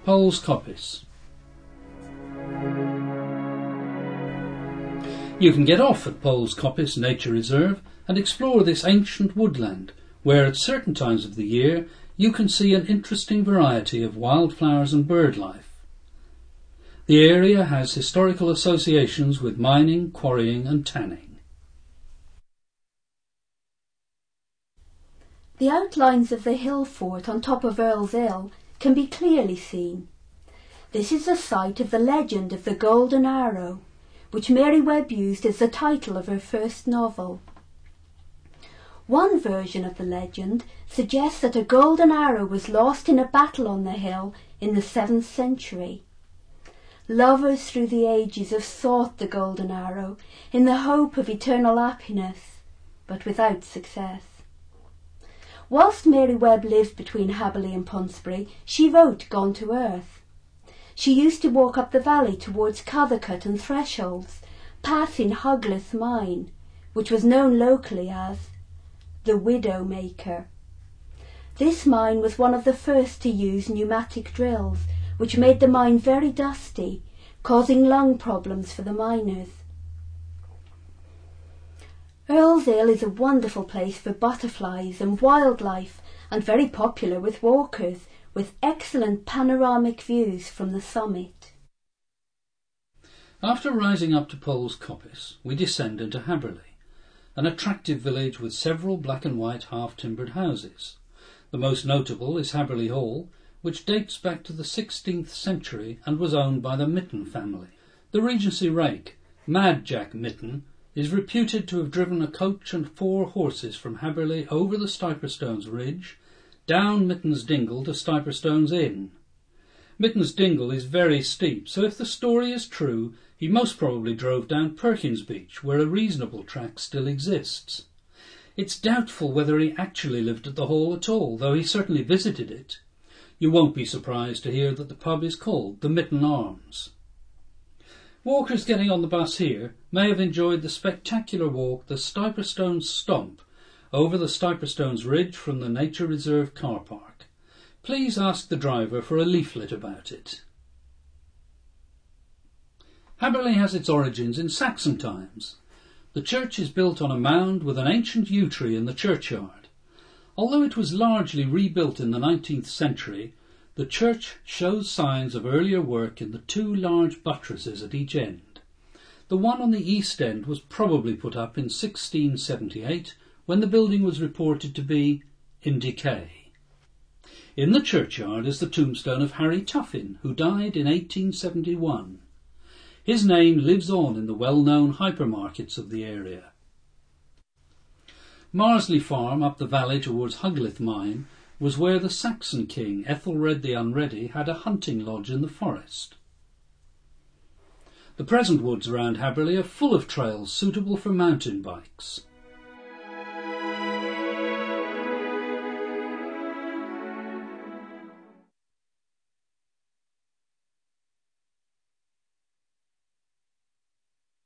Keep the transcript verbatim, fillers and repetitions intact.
Poles Coppice. You can get off at Poles Coppice Nature Reserve and explore this ancient woodland, where at certain times of the year you can see an interesting variety of wildflowers and bird life. The area has historical associations with mining, quarrying and tanning. The outlines of the hill fort on top of Earl's Hill can be clearly seen. This is the site of the legend of the Golden Arrow, which Mary Webb used as the title of her first novel. One version of the legend suggests that a golden arrow was lost in a battle on the hill in the seventh century. Lovers through the ages have sought the golden arrow in the hope of eternal happiness, but without success. Whilst Mary Webb lived between Haberley and Punsbury, she wrote Gone to Earth. She used to walk up the valley towards Cathercut and Thresholds, passing Hughleth Mine, which was known locally as the Widowmaker. This mine was one of the first to use pneumatic drills, which made the mine very dusty, causing lung problems for the miners. Earl's Hill is a wonderful place for butterflies and wildlife, and very popular with walkers, with excellent panoramic views from the summit. After rising up to Poles Coppice, we descend into Haberley, an attractive village with several black and white half-timbered houses. The most notable is Haberley Hall, which dates back to the sixteenth century and was owned by the Mitten family. The Regency rake, Mad Jack Mitten, is reputed to have driven a coach and four horses from Haberley over the Stiperstones Ridge, down Mitten's Dingle to Stiperstones Inn. Mitten's Dingle is very steep, so if the story is true, he most probably drove down Perkins Beach, where a reasonable track still exists. It's doubtful whether he actually lived at the Hall at all, though he certainly visited it. You won't be surprised to hear that the pub is called the Mitten Arms. Walkers getting on the bus here may have enjoyed the spectacular walk the Stiperstones Stomp over the Stiperstones Ridge from the Nature Reserve car park. Please ask the driver for a leaflet about it. Haberley has its origins in Saxon times. The church is built on a mound with an ancient yew tree in the churchyard. Although it was largely rebuilt in the nineteenth century, the church shows signs of earlier work in the two large buttresses at each end. The one on the east end was probably put up in sixteen seventy-eight, when the building was reported to be in decay. In the churchyard is the tombstone of Harry Tuffin, who died in eighteen seventy-one. His name lives on in the well-known hypermarkets of the area. Marsley Farm, up the valley towards Hughleth Mine, was where the Saxon king Ethelred the Unready had a hunting lodge in the forest. The present woods around Haberley are full of trails suitable for mountain bikes.